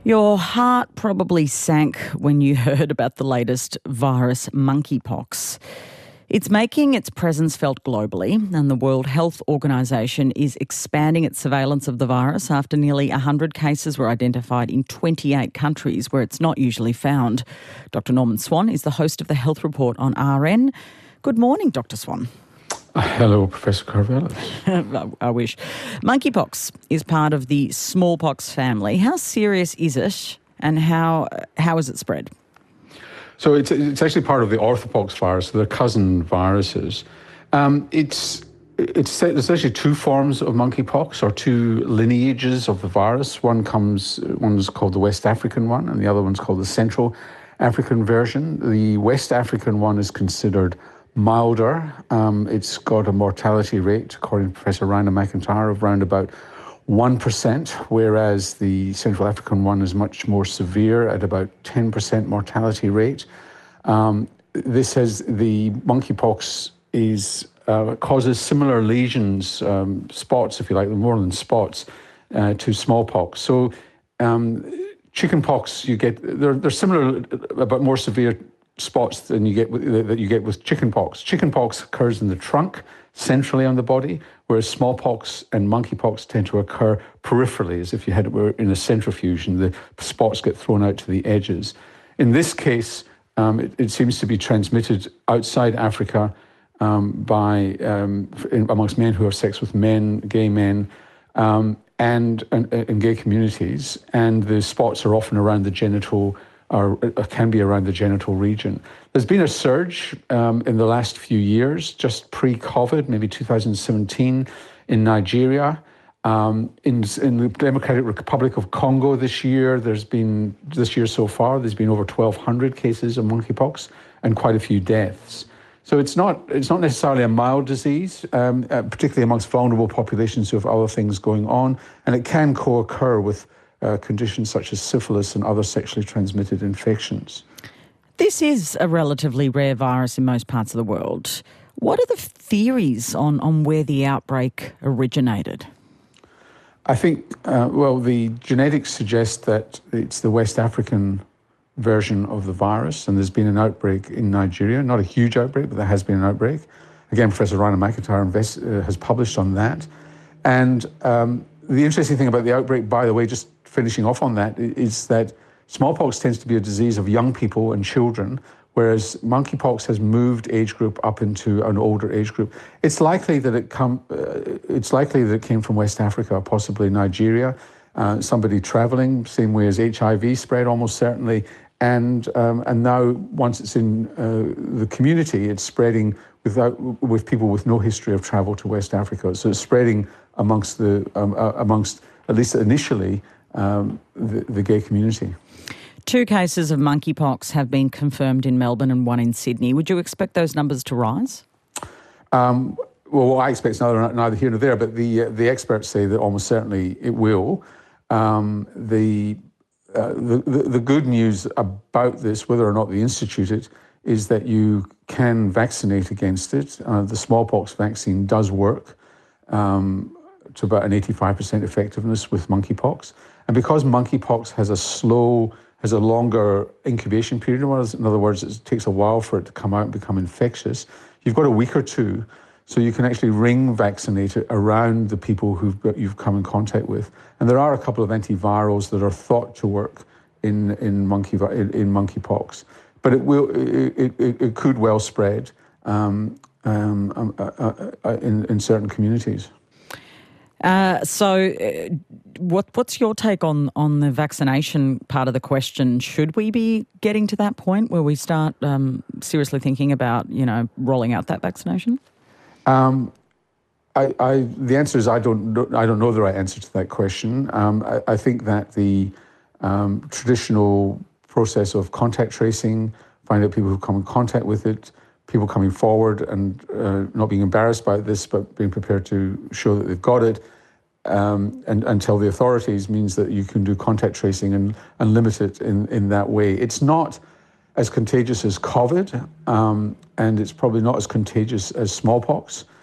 Your heart probably sank when you heard about the latest virus, monkeypox. It's making its presence felt globally, and the World Health Organization is expanding its surveillance of the virus after nearly 100 cases were identified in 28 countries where it's not usually found. Dr. Norman Swan is the host of the Health Report on RN. Good morning, Dr. Swan. Hello, Professor Carvelis. I wish. Monkeypox is part of the smallpox family. How serious is it, and how is it spread? So it's actually part of the orthopox virus, so they're cousin viruses. There's actually two forms of monkeypox, or two lineages of the virus. One is called the West African one, and the other one's called the Central African version. The West African one is considered milder. It's got a mortality rate, according to Professor Rhonda McIntyre, of around about 1%, whereas the Central African one is much more severe at about 10% mortality rate. The monkeypox causes similar lesions, spots, if you like, more than spots, to smallpox. So chickenpox, they're similar but more severe spots than you get with chickenpox. Chickenpox occurs in the trunk, centrally on the body, whereas smallpox and monkeypox tend to occur peripherally, as if you were in a centrifuge and the spots get thrown out to the edges. In this case, it seems to be transmitted outside Africa amongst men who have sex with men, gay men, and in gay communities, and the spots are often around the genital, or can be around the genital region. There's been a surge in the last few years, just pre-COVID, maybe 2017, in Nigeria. In the Democratic Republic of Congo this year so far, there's been over 1,200 cases of monkeypox and quite a few deaths. So it's not necessarily a mild disease, particularly amongst vulnerable populations who have other things going on, and it can co-occur with conditions such as syphilis and other sexually transmitted infections. This is a relatively rare virus in most parts of the world. What are the theories on where the outbreak originated? I think, the genetics suggest that it's the West African version of the virus, and there's been an outbreak in Nigeria, not a huge outbreak, but there has been an outbreak. Again, Professor Rhonda McIntyre has published on that. And the interesting thing about the outbreak, by the way, just finishing off on that, is that smallpox tends to be a disease of young people and children, whereas monkeypox has moved age group up into an older age group. It's likely that it came from West Africa, possibly Nigeria, somebody traveling, same way as HIV spread almost certainly, and now once it's in the community, it's spreading with people with no history of travel to West Africa. So it's spreading amongst at least initially, the gay community. 2 cases of monkeypox have been confirmed in Melbourne and 1 in Sydney. Would you expect those numbers to rise? Well, I expect neither here nor there, but the experts say that almost certainly it will. The good news about this, whether or not they institute it, is that you can vaccinate against it. The smallpox vaccine does work to about an 85% effectiveness with monkeypox. And because monkeypox has a longer incubation period, in other words, it takes a while for it to come out and become infectious, you've got a week or two, so you can actually ring vaccinate it around the people you've come in contact with. And there are a couple of antivirals that are thought to work in monkeypox, but it could well spread in certain communities. What's your take on the vaccination part of the question? Should we be getting to that point where we start seriously thinking about, rolling out that vaccination? The answer is I don't know the right answer to that question. I think that the traditional process of contact tracing, finding out people who come in contact with it, people coming forward and not being embarrassed by this, but being prepared to show that they've got it, and tell the authorities, means that you can do contact tracing and limit it in that way. It's not as contagious as COVID, and it's probably not as contagious as smallpox.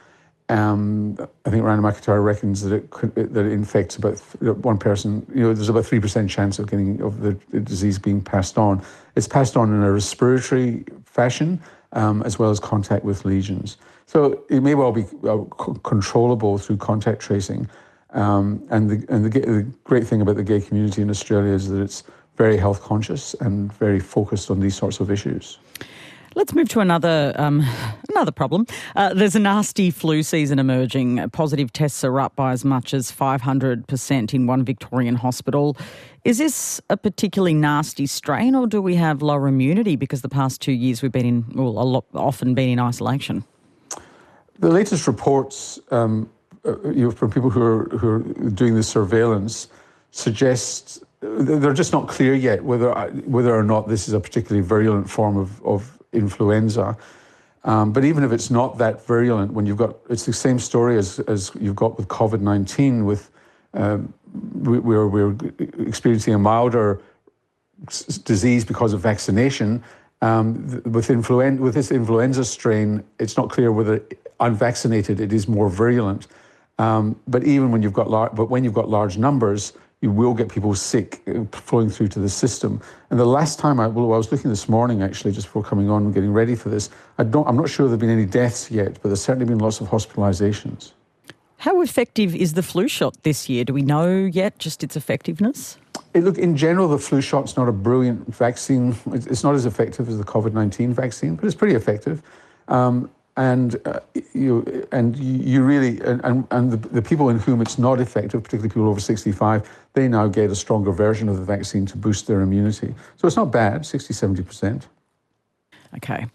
I think Rana McIntyre reckons that it infects about one person. There's about 3% chance of the disease being passed on. It's passed on in a respiratory fashion, as well as contact with lesions. So it may well be controllable through contact tracing. And the great thing about the gay community in Australia is that it's very health conscious and very focused on these sorts of issues. Let's move to another problem. There's a nasty flu season emerging. Positive tests are up by as much as 500% in one Victorian hospital. Is this a particularly nasty strain, or do we have lower immunity because the past 2 years we've been often been in isolation? The latest reports from people who are doing the surveillance suggest they're just not clear yet whether or not this is a particularly virulent form of influenza. But even if it's not that virulent, it's the same story as you've got with COVID-19, where we're experiencing a milder disease because of vaccination. With this influenza strain, it's not clear whether unvaccinated it is more virulent. But when you've got large numbers, you will get people sick flowing through to the system. And the last time I was looking this morning, actually, just before coming on and getting ready for this, I'm not sure there have been any deaths yet, but there's certainly been lots of hospitalisations. How effective is the flu shot this year? Do we know yet just its effectiveness? Look, in general, the flu shot's not a brilliant vaccine. It's not as effective as the COVID-19 vaccine, but it's pretty effective. The people in whom it's not effective, particularly people over 65, they now get a stronger version of the vaccine to boost their immunity. So it's not bad, 60-70%. Okay.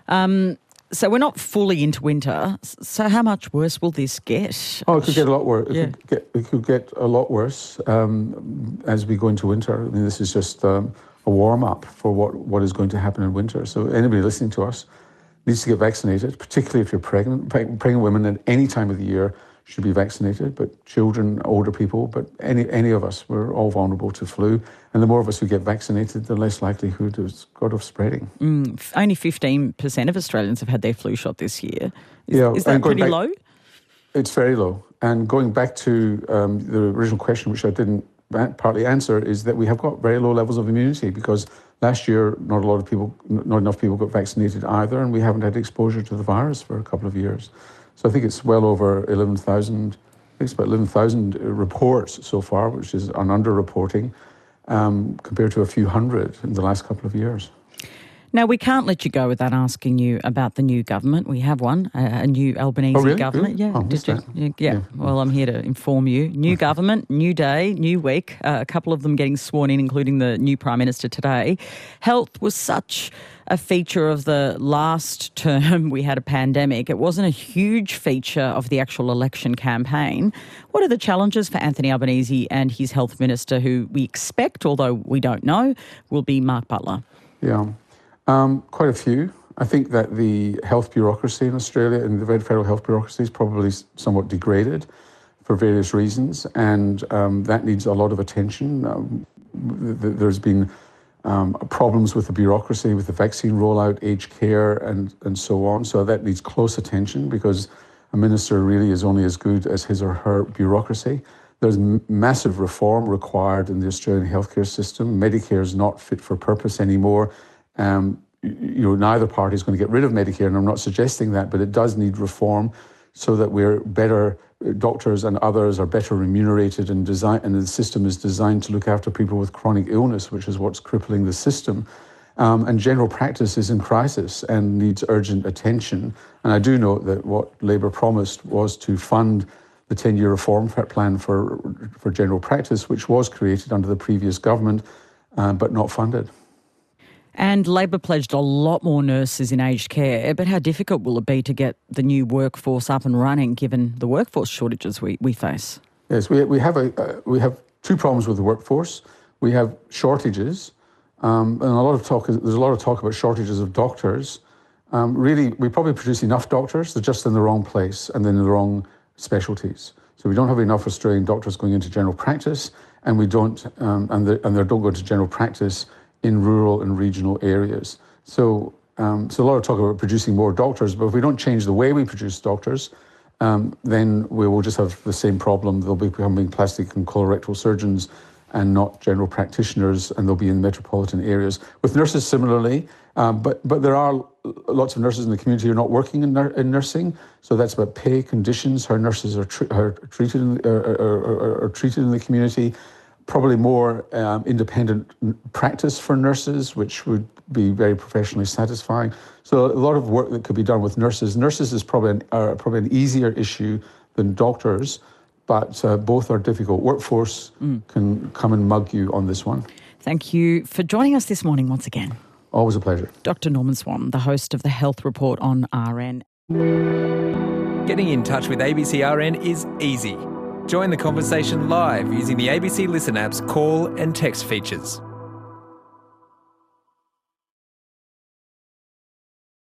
So we're not fully into winter. So how much worse will this get? Oh, it could get a lot worse. It could get a lot worse as we go into winter. I mean, this is just a warm-up for what is going to happen in winter. So anybody listening to us needs to get vaccinated, particularly if you're pregnant. Pregnant women at any time of the year should be vaccinated, but children, older people, but any of us, we're all vulnerable to flu. And the more of us who get vaccinated, the less likelihood it's got of spreading. Only 15% of Australians have had their flu shot this year. Is that pretty low? It's very low. And going back to the original question, which I didn't partly answer, is that we have got very low levels of immunity because last year not enough people got vaccinated either, and we haven't had exposure to the virus for a couple of years. So I think it's well over 11,000. I think it's about 11,000 reports so far, which is an underreporting compared to a few hundred in the last couple of years. Now, we can't let you go without asking you about the new government. We have one, a new Albanese government. Really? Yeah, yeah. Well, I'm here to inform you. New government, new day, new week. A couple of them getting sworn in, including the new Prime Minister today. Health was such a feature of the last term we had a pandemic. It wasn't a huge feature of the actual election campaign. What are the challenges for Anthony Albanese and his health minister, who we expect, although we don't know, will be Mark Butler? Yeah. Quite a few. I think that the health bureaucracy in Australia and the federal health bureaucracy is probably somewhat degraded for various reasons, and that needs a lot of attention. There's been problems with the bureaucracy, with the vaccine rollout, aged care, and so on. So that needs close attention because a minister really is only as good as his or her bureaucracy. There's massive reform required in the Australian healthcare system. Medicare is not fit for purpose anymore. Neither party is going to get rid of Medicare, and I'm not suggesting that, but it does need reform so that we're better, doctors and others are better remunerated and the system is designed to look after people with chronic illness, which is what's crippling the system. And general practice is in crisis and needs urgent attention. And I do note that what Labor promised was to fund the 10-year reform plan for general practice, which was created under the previous government, but not funded. And Labor pledged a lot more nurses in aged care, but how difficult will it be to get the new workforce up and running given the workforce shortages we face? Yes, we have two problems with the workforce. We have shortages, and there's a lot of talk about shortages of doctors. Really, we probably produce enough doctors, they're just in the wrong place and in the wrong specialties. So we don't have enough Australian doctors going into general practice, and we don't, and they don't go into general practice in rural and regional areas. So a lot of talk about producing more doctors, but if we don't change the way we produce doctors, then we will just have the same problem. They'll be becoming plastic and colorectal surgeons and not general practitioners, and they'll be in metropolitan areas. With nurses, similarly, but there are lots of nurses in the community who are not working in nursing, so that's about pay, conditions, how nurses are treated in the community, probably more independent practice for nurses, which would be very professionally satisfying. So a lot of work that could be done with nurses. Nurses is probably an easier issue than doctors, but both are difficult. Workforce can come and mug you on this one. Thank you for joining us this morning once again. Always a pleasure. Dr. Norman Swan, the host of the Health Report on RN. Getting in touch with ABC RN is easy. Join the conversation live using the ABC Listen app's call and text features.